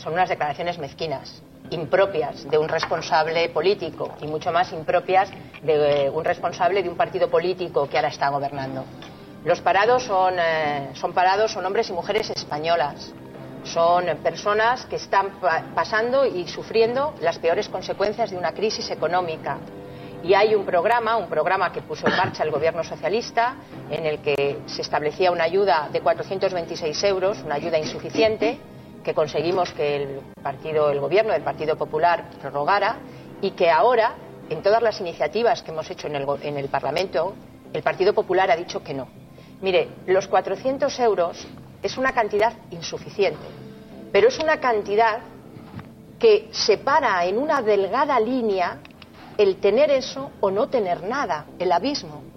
son unas declaraciones mezquinas, impropias de un responsable político y mucho más impropias de un responsable de un partido político que ahora está gobernando. Los parados son hombres y mujeres españolas, son personas que están pasando y sufriendo las peores consecuencias de una crisis económica. Y hay un programa que puso en marcha el gobierno socialista, en el que se establecía una ayuda de 426 euros, una ayuda insuficiente, que conseguimos que el gobierno del Partido Popular prorrogara, y que ahora, en todas las iniciativas que hemos hecho en el Parlamento, el Partido Popular ha dicho que no. Mire, los 400 euros es una cantidad insuficiente, pero es una cantidad que separa en una delgada línea el tener eso o no tener nada, el abismo.